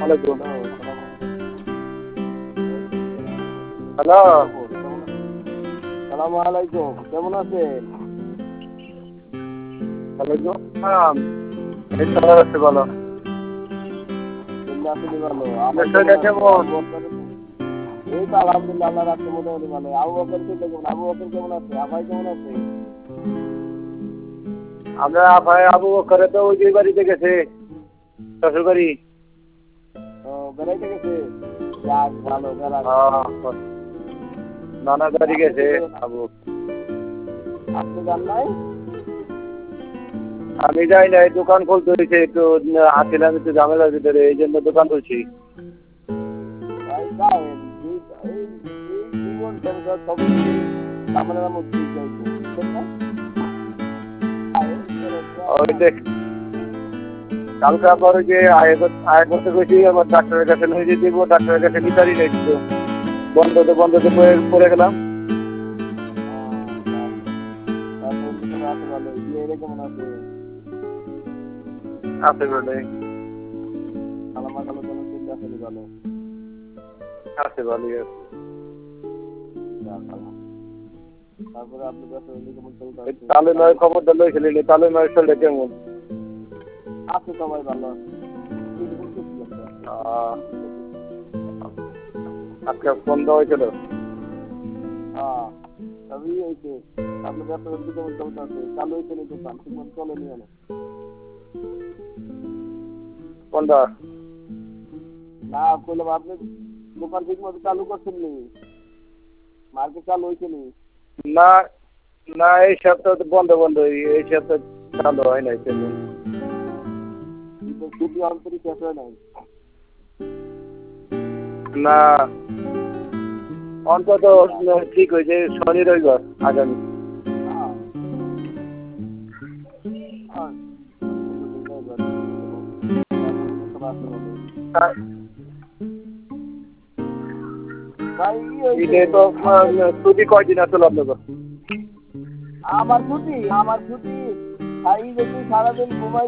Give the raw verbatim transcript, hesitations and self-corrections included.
আলাইকুম। হ্যালো, সালামু আলাইকুম, কেমন আছেন? ওয়ালাইকুম আসসালাম। এই তো ভালো আছি, বলো। আপনি ভালো? আপনার শরীরটা কেমন? এই তো আলহামদুলিল্লাহ, আল্লাহ রাখছে মোটামুটি ভালো। আবু বকর কেমন? আবু বকর কেমন আছে? আপাই কেমন আছে? আমরা ভাই আবু বকরে তো ওই যে বাড়িতে গেছে, শ্বশুর বাড়ি। ও, বেড়াইতে গেছে? যাক ভালো, বেড়াক। নানা বাড়ি গেছে আবু। আপনি যান নাই? আমি যাই নাই, দোকান খুলতে হয়েছে, একটু আসছিলাম একটু ঝামেলার ভিতরে, এই জন্য দোকান খুলছি। ভাই যাই, এই এই জীবন সংসার সব ঝামেলার মধ্যেই যাইবো, বুঝছেন না? ওই দেখ, কালকে আবার ওই যে আয় আয় করতে গেছি, আবার ডাক্তারের কাছে নিয়ে যেতে দিব, ডাক্তারের কাছে নিতারই নেই তো, বন্ধতে বন্ধতে পড়ে গেলাম। কেমন আছে? আছে বলে সালামা কালো কেন চিন্তা আসলে ভালো আছে ভালোই আছে। তারপরে আপনি কেমন চলতে তালে নয় খবরটা লই খেলিনি, তালে নয় শরীরটা কেমন আছে? সবাই ভালো আছে। আজকে ফোন দেওয়া হয়েছিল। হ্যাঁ, সবই হয়েছে। আপনার ব্যবসা কেমন চলতে আছে? চালু হয়েছে নি দোকান? ঠিক মতো চলেনি কেন? কোনটা? না, বললাম আপনি দোকান ঠিক মতো চালু করছেন নি? মার্কেট চালু হয়েছে নি? না না, এই সপ্তাহ তো বন্ধ বন্ধ, এই সপ্তাহ চালু হয় নাই তেমন। ছুটি অন্তরি শেষ হয় নাই? না, অন্তত ঠিক হয়েছে শনি রবিবার আগামী। ছুটি কয়দিন আসলে আপনাদের? আমার ছুটি আমার ছুটি সারাদিন ঘুমাই।